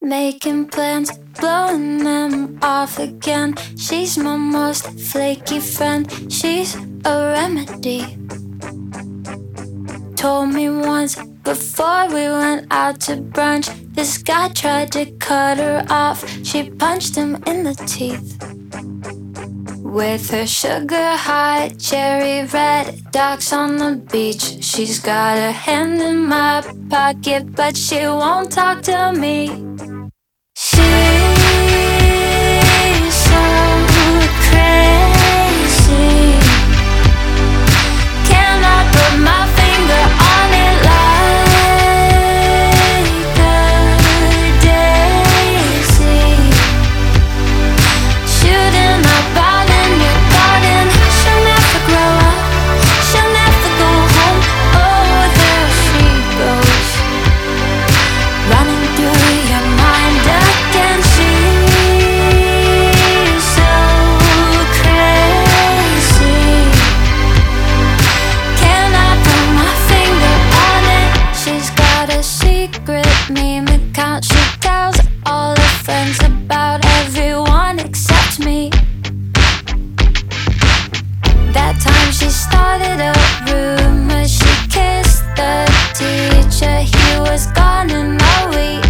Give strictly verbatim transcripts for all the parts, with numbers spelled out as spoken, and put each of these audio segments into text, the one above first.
Making plans, blowing them off again. She's my most flaky friend. She's a remedy. Told me once before we went out to brunch, this guy tried to cut her off. She punched him in the teeth with her sugar high cherry red docs on the beach. She's got a hand in my pocket, but she won't talk to me. She's so crazy. Can I put my finger on it like a daisy? Shooting up out in your garden. She'll never grow up, she'll never go home. Oh, there she goes, running through your mind again. She's so crazy. Can I put my finger on it? She's got a secret meme account. She tells all her friends about everyone except me. That time she started a rumor. She kissed the teacher. He was gone in a week.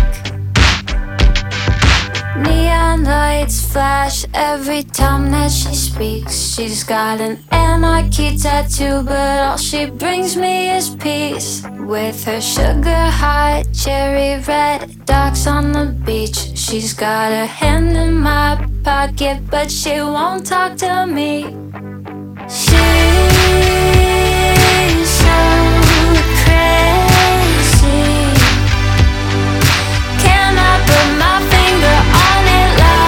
Neon lights flash every time that she speaks. She's got an anarchy tattoo, but all she brings me is peace. With her sugar high cherry red docs on the beach. She's got her hand in my pocket, but she won't talk to me. She's so crazy. Can I put my finger on it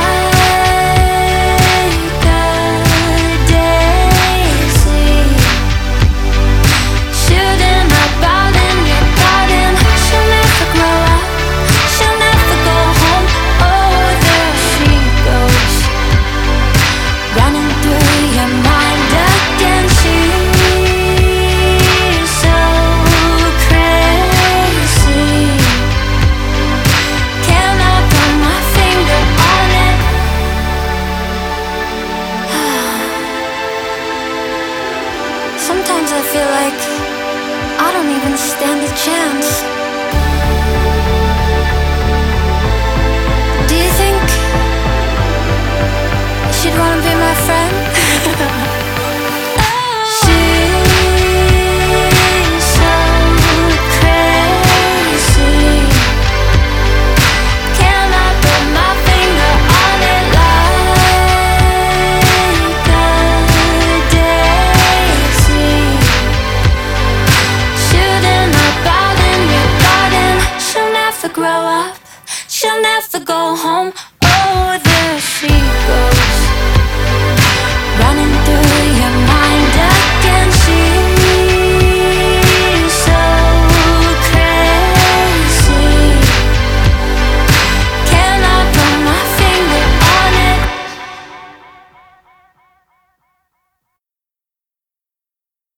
like a daisy? Shooting up out in your garden. She'll never grow up, she'll never go home. Oh, there she goes, running through your mind again. She's so crazy. Can I put my finger on it? Sometimes I feel like I don't even stand a chance. Do you think she'd wanna be my friend? She's so crazy. Can I put my finger on it like a daisy? Shooting up out in your garden. She'll never grow up, she'll never go home.